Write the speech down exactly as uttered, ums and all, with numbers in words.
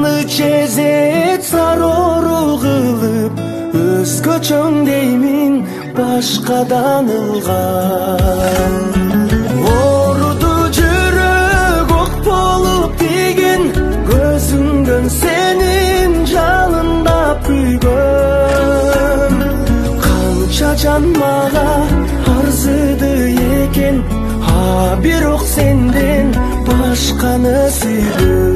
аны чезет сарору кылып, өзгөчөң деймин башкадан ылган. Ооруду жүрөк ок болуп тийген, көзүңдөн сенин жанында күйгөн. Канча жан мага арзыды экен, а бирок сенден башканы сүйдүм.